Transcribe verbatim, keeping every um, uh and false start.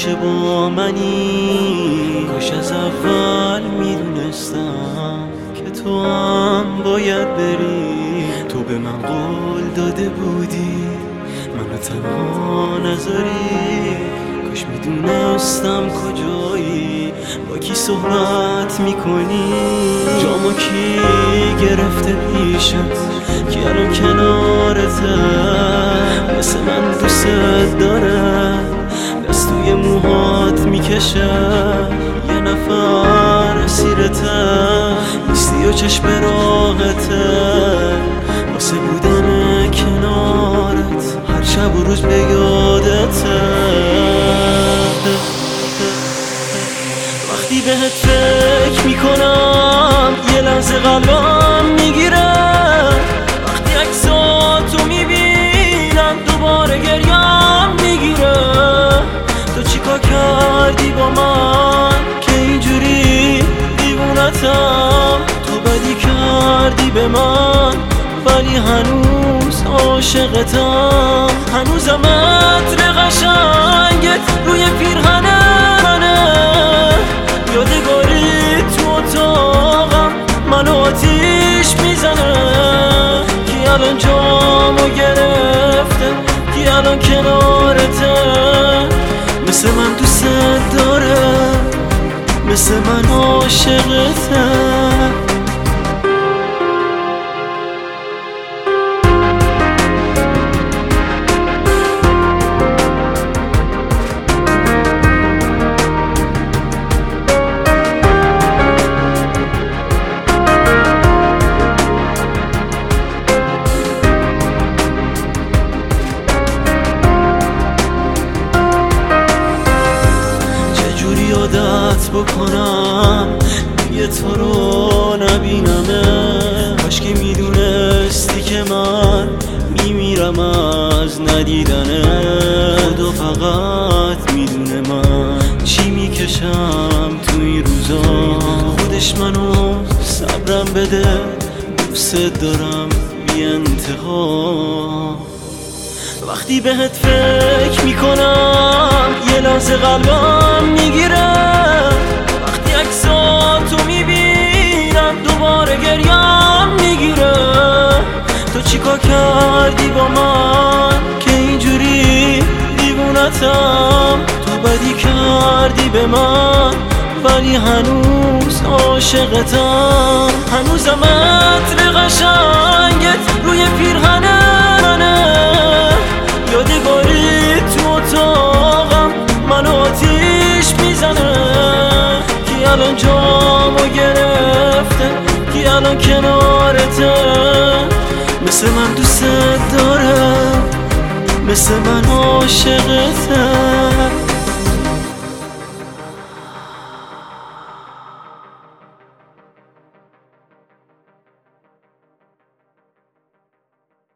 همیشه با منی. کاش از اول میدونستم که تو هم باید بری. تو به من قول داده بودی منو تنها نذاری. کاش میدونستم کجایی، با کی صحبت میکنی، جامو کی گرفته پیشت که الان کنارته. مثل من دوست داره، دست توی موهات میکشه، یه نفر اسیرته، نیستی و چشم راحته واسه بودن کنارت، هر شب و روز به یادته. وقتی بهت فکر میکنم یه لحظه قلبم میگیره. وقتی عکساتو میبینم دوباره گریم میگیره. تو چیکار کردی با من که اینجوری دیوونتم؟ تو بدی کردی به من ولی هنوز عاشقتم. هنوزم عطر قشنگت روی پیرهن منه، یادگاری تو اتاقم منو آتیش میزنه. کی الان جامو گرفته، کی الان کنارته، مثل من دوست داره، مثل من عاشقته. عادت بکنم دیگه تو رو نبینمه. کاش که میدونستی که من میمیرم از ندیدنه. خدا فقط میدونه من چی میکشم تو این روزا. خودش منو صبرم بده، دوست دارم بی انتها. وقتی بهت فکر میکنم یه لحظه قلبم میگیره. وقتی عکساتو میبینم دوباره گریم میگیره. تو چیکار کردی با من که اینجوری دیوونتم؟ تو بدی کردی به من ولی هنوز عاشقتم. هنوزم عطر قشنگت روی پیرهن منه، یادگاری تو اتاقم منو آتیش میزنه. کی الان جامو گرفته، کی الان کنارته، مثل من دوست داره، مثل من عاشقته.